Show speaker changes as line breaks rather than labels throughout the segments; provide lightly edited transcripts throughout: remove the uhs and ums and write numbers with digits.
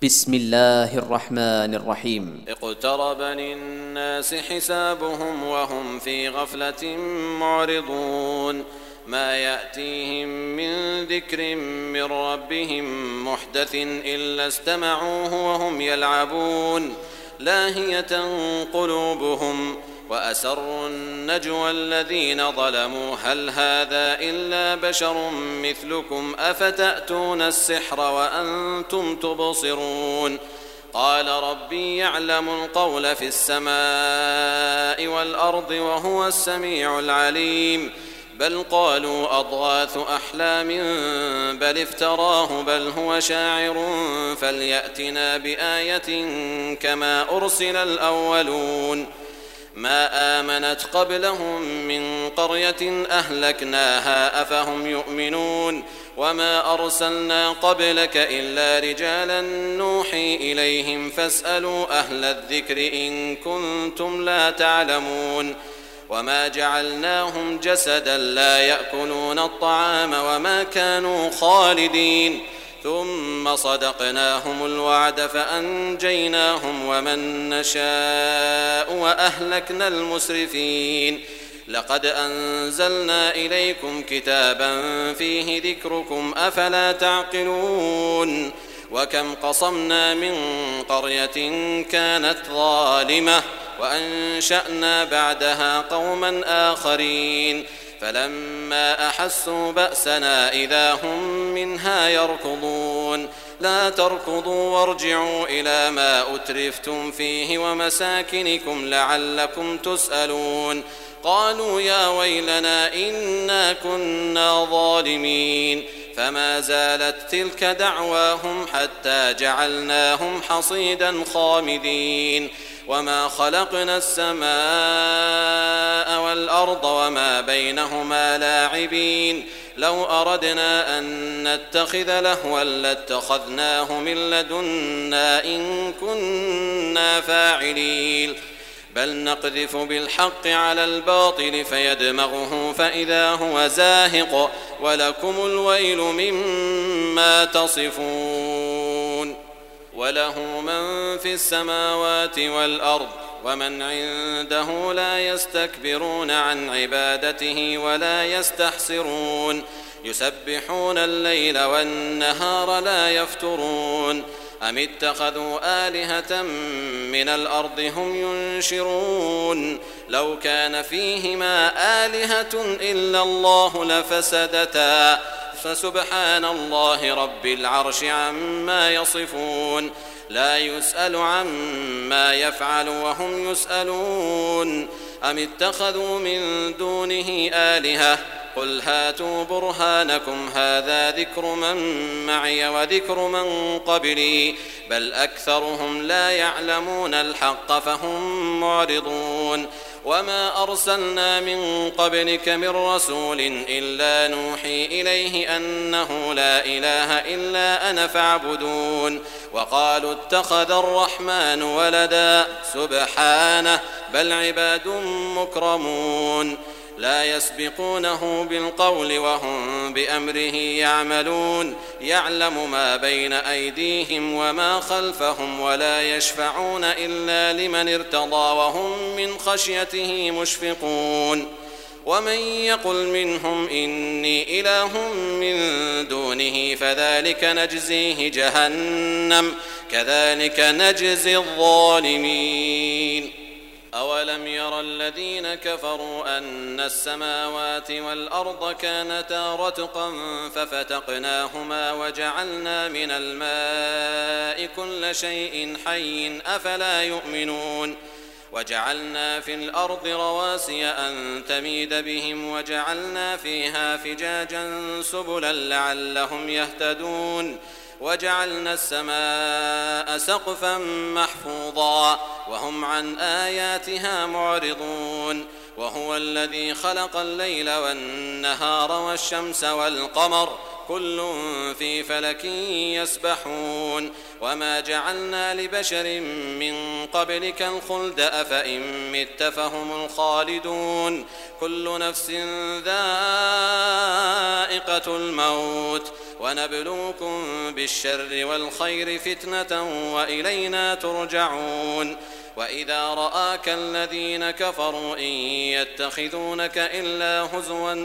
بسم الله الرحمن الرحيم.
اقترب للناس حسابهم وهم في غفلة معرضون ما يأتيهم من ذكر من ربهم محدث إلا استمعوه وهم يلعبون لاهية قلوبهم وأسروا النجوى الذين ظلموا هل هذا إلا بشر مثلكم أفتأتون السحر وأنتم تبصرون قال ربي يعلم القول في السماء والأرض وهو السميع العليم بل قالوا أضغاث أحلام بل افتراه بل هو شاعر فليأتنا بآية كما أرسل الأولون ما آمنت قبلهم من قرية أهلكناها أفهم يؤمنون وما أرسلنا قبلك إلا رجالا نوحي إليهم فاسألوا أهل الذكر إن كنتم لا تعلمون وما جعلناهم جسدا لا يأكلون الطعام وما كانوا خالدين ثم صدقناهم الوعد فأنجيناهم ومن نشاء وأهلكنا المسرفين لقد أنزلنا إليكم كتابا فيه ذكركم أفلا تعقلون وكم قصمنا من قرية كانت ظالمة وأنشأنا بعدها قوما آخرين فلما أحسوا بأسنا إذا هم منها يركضون لا تركضوا وارجعوا إلى ما أترفتم فيه ومساكنكم لعلكم تسألون قالوا يا ويلنا إنا كنا ظالمين فما زالت تلك دعواهم حتى جعلناهم حصيدا خامدين وما خلقنا السماء والأرض وما بينهما لاعبين لو أردنا أن نتخذ لهوا لاتخذناه من لدنا إن كنا فاعلين بل نقذف بالحق على الباطل فيدمغه فإذا هو زاهق ولكم الويل مما تصفون وله من في السماوات والأرض ومن عنده لا يستكبرون عن عبادته ولا يستحسرون يسبحون الليل والنهار لا يفترون أم اتخذوا آلهة من الأرض هم ينشرون لو كان فيهما آلهة إلا الله لفسدتا فسبحان الله رب العرش عما يصفون لا يسأل عما يفعل وهم يسألون أم اتخذوا من دونه آلهة قل هاتوا برهانكم هذا ذكر من معي وذكر من قبلي بل أكثرهم لا يعلمون الحق فهم معرضون وما أرسلنا من قبلك من رسول إلا نوحي إليه أنه لا إله إلا أنا فاعبدون وقالوا اتخذ الرحمن ولدا سبحانه بل عباد مكرمون لا يسبقونه بالقول وهم بأمره يعملون يعلم ما بين أيديهم وما خلفهم ولا يشفعون إلا لمن ارتضى وهم من خشيته مشفقون ومن يقل منهم إني إله من دونه فذلك نجزيه جهنم كذلك نجزي الظالمين أولم ير الذين كفروا أن السماوات والأرض كانتا رتقا ففتقناهما وجعلنا من الماء كل شيء حي أفلا يؤمنون وجعلنا في الأرض رواسي أن تميد بهم وجعلنا فيها فجاجا سبلا لعلهم يهتدون وجعلنا السماء سقفا محفوظا وهم عن آياتها معرضون وهو الذي خلق الليل والنهار والشمس والقمر كل في فلك يسبحون وما جعلنا لبشر من قبلك الخلد أفإن مت فهم الخالدون كل نفس ذائقة الموت ونبلوكم بالشر والخير فتنة وإلينا ترجعون وإذا رآك الذين كفروا إن يتخذونك إلا هزوا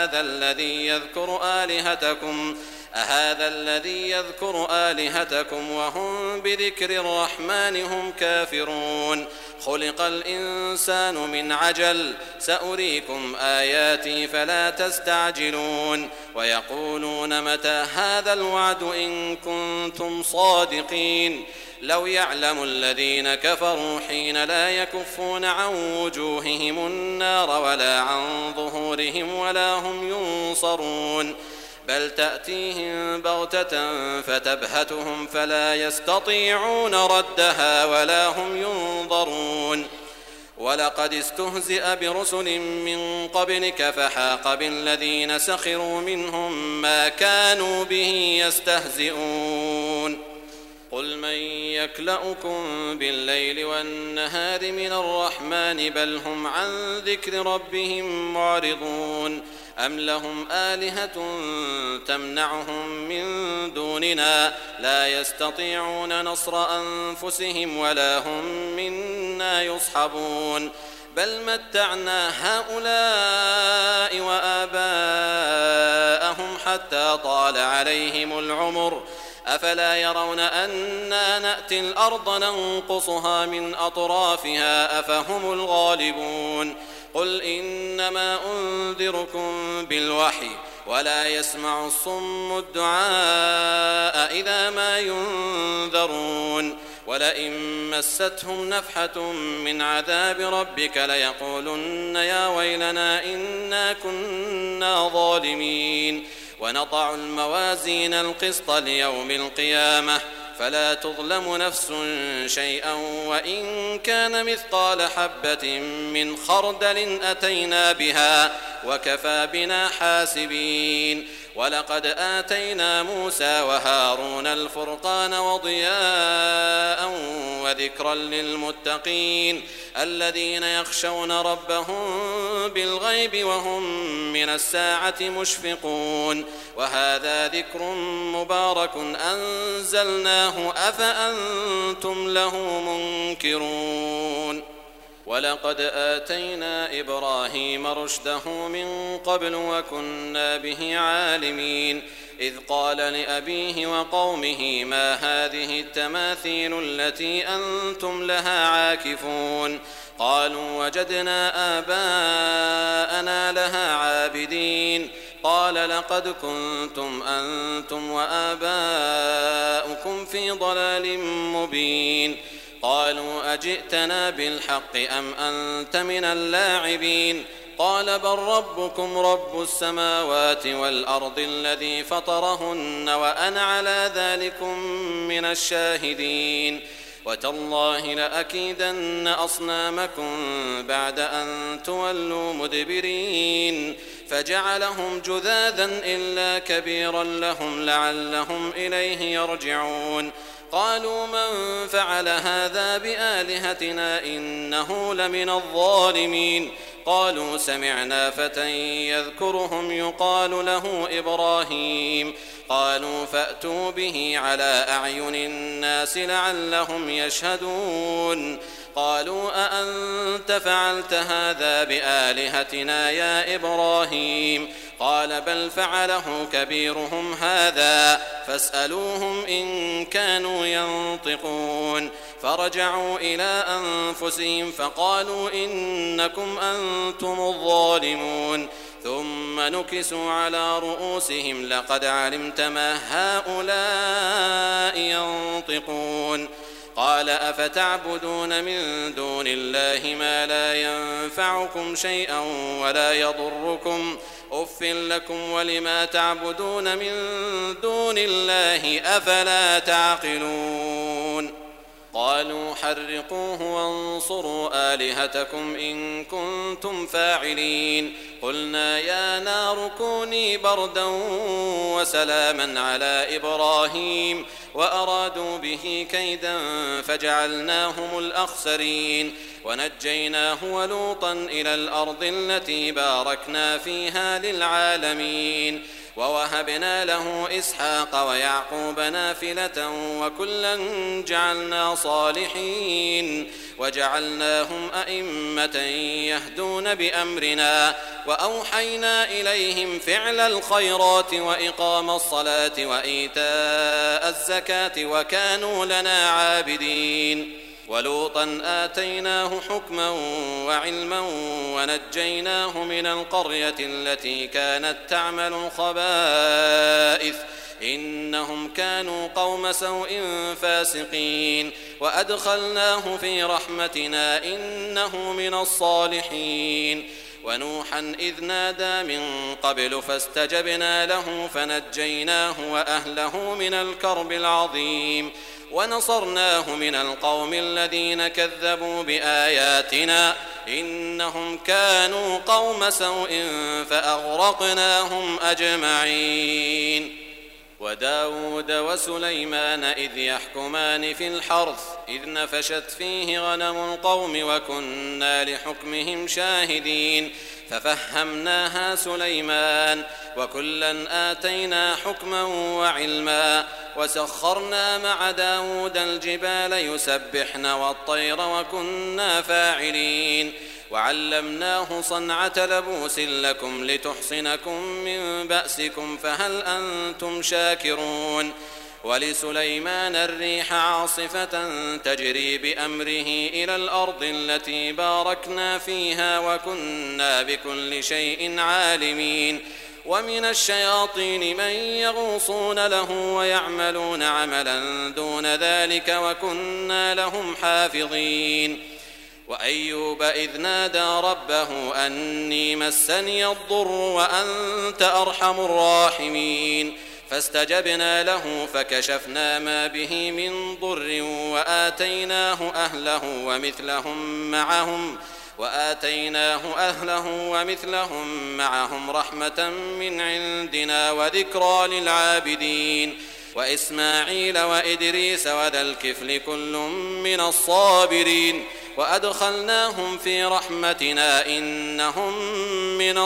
أهذا الذي يذكر آلهتكم وهم بذكر الرحمن هم كافرون خلق الإنسان من عجل سأريكم آياتي فلا تستعجلون ويقولون متى هذا الوعد إن كنتم صادقين لو يعلم الذين كفروا حين لا يكفون عن وجوههم النار ولا عن ظهورهم ولا هم ينصرون بل تأتيهم بغتة فتبهتهم فلا يستطيعون ردها ولا هم ينظرون ولقد استهزئ برسل من قبلك فحاق بالذين سخروا منهم ما كانوا به يستهزئون قل من يكلؤكم بالليل والنهار من الرحمن بل هم عن ذكر ربهم معرضون أم لهم آلهة تمنعهم من دوننا لا يستطيعون نصر أنفسهم ولا هم منا يصحبون بل متعنا هؤلاء وآباءهم حتى طال عليهم العمر أفلا يرون أنا نأتي الأرض ننقصها من أطرافها أفهم الغالبون قل إنما أنذركم بالوحي ولا يسمع الصم الدعاء إذا ما ينذرون ولئن مستهم نفحة من عذاب ربك ليقولن يا ويلنا إنا كنا ظالمين ونضع الموازين القسط ليوم القيامة فلا تظلم نفس شيئا وإن كان مثقال حبة من خردل أتينا بها وكفى بنا حاسبين ولقد آتينا موسى وهارون الفرقان وضياء وذكرا للمتقين الذين يخشون ربهم بالغيب وهم من الساعة مشفقون وهذا ذكر مبارك أنزلناه أفأنتم له منكرون ولقد آتينا إبراهيم رشده من قبل وكنا به عالمين إذ قال لأبيه وقومه ما هذه التماثيل التي أنتم لها عاكفون قالوا وجدنا آباءنا لها عابدين قال لقد كنتم أنتم وآباؤكم في ضلال مبين قالوا أجئتنا بالحق أم أنت من اللاعبين قال بل ربكم رب السماوات والأرض الذي فطرهن وأنا على ذلكم من الشاهدين وتالله لأكيدن أصنامكم بعد أن تولوا مدبرين فجعلهم جذاذا إلا كبيرا لهم لعلهم إليه يرجعون قالوا من فعل هذا بآلهتنا إنه لمن الظالمين قالوا سمعنا فتى يذكرهم يقال له إبراهيم قالوا فأتوا به على أعين الناس لعلهم يشهدون قالوا أأنت فعلت هذا بآلهتنا يا إبراهيم قال بل فعله كبيرهم هذا فاسألوهم إن كانوا ينطقون فرجعوا إلى أنفسهم فقالوا إنكم أنتم الظالمون ثم نكسوا على رؤوسهم لقد علمت ما هؤلاء ينطقون قال أفتعبدون من دون الله ما لا ينفعكم شيئا ولا يضركم أف لكم ولما تعبدون من دون الله أفلا تعقلون قالوا حرقوه وانصروا آلهتكم إن كنتم فاعلين قلنا يا نار كوني بردا وسلاما على إبراهيم وأرادوا به كيدا فجعلناهم الأخسرين ونجيناه ولوطا إلى الأرض التي باركنا فيها للعالمين ووهبنا له إسحاق ويعقوب نافلة وكلا جعلنا صالحين وجعلناهم أئمة يهدون بأمرنا وأوحينا إليهم فعل الخيرات وإقام الصلاة وإيتاء الزكاة وكانوا لنا عابدين ولوطا آتيناه حكما وعلما ونجيناه من القرية التي كانت تعمل الخبائث إنهم كانوا قوم سوء فاسقين وأدخلناه في رحمتنا إنه من الصالحين ونوحا إذ نادى من قبل فاستجبنا له فنجيناه وأهله من الكرب العظيم ونصرناه من القوم الذين كذبوا بآياتنا إنهم كانوا قوم سوء فأغرقناهم أجمعين وداود وسليمان إذ يحكمان في الحرث إذ نفشت فيه غنم القوم وكنا لحكمهم شاهدين ففهمناها سليمان وكلا آتينا حكما وعلما وسخرنا مع داود الجبال يسبحن والطير وكنا فاعلين وعلمناه صنعة لبوس لكم لتحصنكم من بأسكم فهل أنتم شاكرون ولسليمان الريح عاصفة تجري بأمره إلى الأرض التي باركنا فيها وكنا بكل شيء عالمين ومن الشياطين من يغوصون له ويعملون عملا دون ذلك وكنا لهم حافظين وأيوب إذ نادى ربه أني مسني الضر وأنت أرحم الراحمين فاستجبنا له فكشفنا ما به من ضر وآتيناه أهله ومثلهم معهم رحمة من عندنا وذكرى للعابدين وإسماعيل وإدريس وذا الكفل كل من الصابرين وأدخلناهم في رحمتنا إنهم من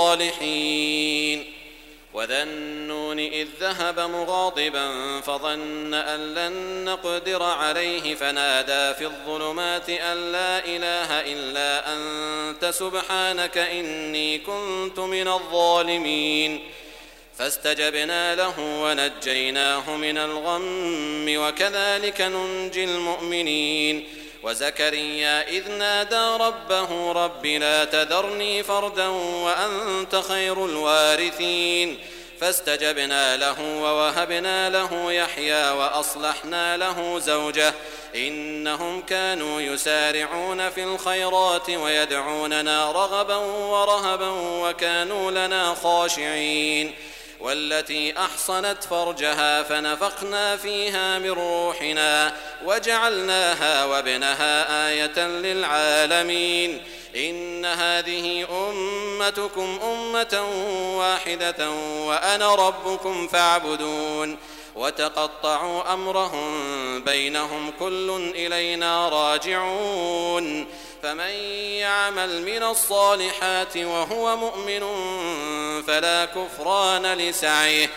الصالحين وذا النون إذ ذهب مغاضبا فظن أن لن نقدر عليه فنادى في الظلمات أن لا إله إلا أنت سبحانك إني كنت من الظالمين فاستجبنا له ونجيناه من الغم وكذلك ننجي المؤمنين وزكريا إذ نادى ربه رب لا تذرني فردا وأنت خير الوارثين فاستجبنا له ووهبنا له يحيى وأصلحنا له زوجه إنهم كانوا يسارعون في الخيرات ويدعوننا رغبا ورهبا وكانوا لنا خاشعين والتي أحصنت فرجها فنفخنا فيها من روحنا وجعلناها وابنها آية للعالمين إن هذه أمتكم أمة واحدة وأنا ربكم فاعبدون وتقطعوا أمرهم بينهم كل إلينا راجعون فمن يعمل من الصالحات وهو مؤمن فلا كفران لسعيه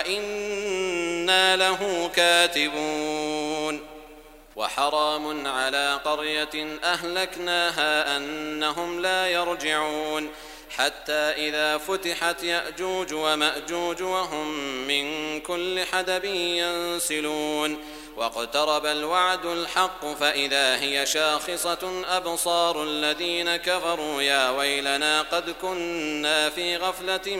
وإنا له كاتبون وحرام على قرية أهلكناها أنهم لا يرجعون حتى إذا فتحت يأجوج ومأجوج وهم من كل حدب ينسلون واقترب الوعد الحق فإذا هي شاخصة أبصار الذين كفروا يا ويلنا قد كنا في غفلة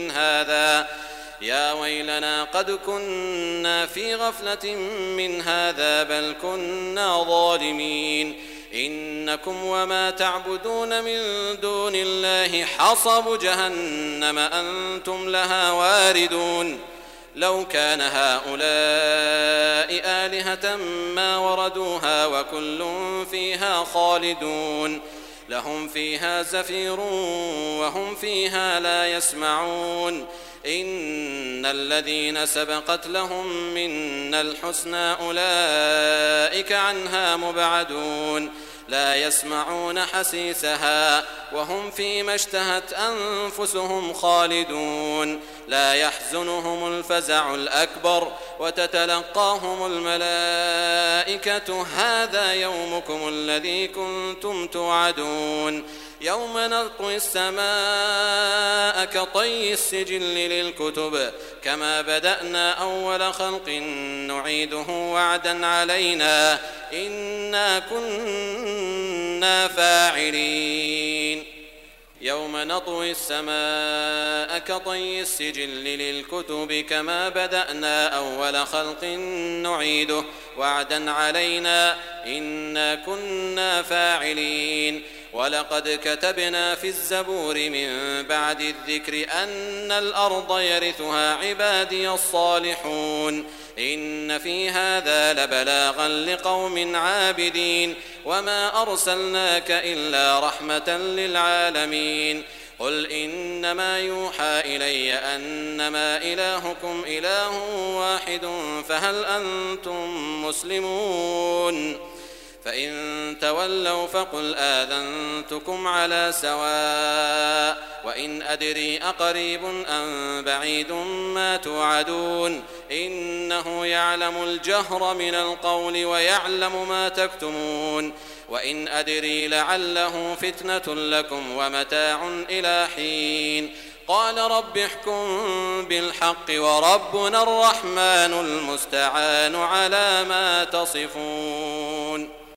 من هذا بل كنا ظالمين إنكم وما تعبدون من دون الله حصب جهنم أنتم لها واردون لو كان هؤلاء آلهة ما وردوها وكل فيها خالدون لهم فيها زفير وهم فيها لا يسمعون إن الذين سبقت لهم منا الحسنى أولئك عنها مبعدون لا يسمعون حسيسها وهم فيما اشتهت أنفسهم خالدون لا يحزنهم الفزع الأكبر وتتلقاهم الملائكة هذا يومكم الذي كنتم توعدون يوم نطوي السماء كطي السجل للكتب كما بدأنا أول خلق نعيده وعدا علينا إنا كنا فاعلين يوم نطوي السماء كطي السجل للكتب كما بدأنا أول خلق نعيده وعدا علينا إنا كنا فاعلين ولقد كتبنا في الزبور من بعد الذكر أن الأرض يرثها عبادي الصالحون إن في هذا لبلاغا لقوم عابدين وما أرسلناك إلا رحمة للعالمين قل إنما يوحى إلي أنما إلهكم إله واحد فهل أنتم مسلمون فإن تولوا فقل آذنتكم على سواء وإن أدري أقريب أم بعيد ما توعدون إنه يعلم الجهر من القول ويعلم ما تكتمون وإن أدري لعله فتنة لكم ومتاع إلى حين قال رب احكم بالحق وربنا الرحمن المستعان على ما تصفون